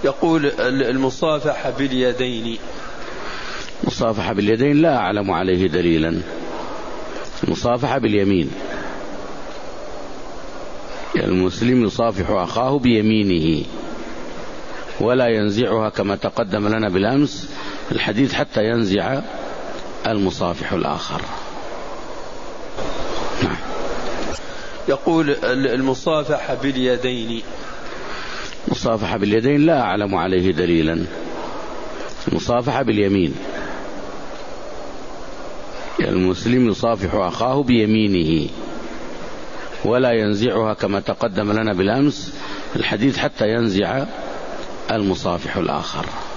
يقول المصافحة باليدين. مصافحة باليدين لا أعلم عليه دليلا. المصافحة باليمين، المسلم يصافح أخاه بيمينه ولا ينزعها كما تقدم لنا بالأمس الحديث حتى ينزع المصافح الآخر. نعم. يقول المصافحة باليدين. مصافحة باليدين لا أعلم عليه دليلا. المصافحة باليمين، المسلم يصافح أخاه بيمينه ولا ينزعها كما تقدم لنا بالأمس الحديث حتى ينزع المصافح الآخر.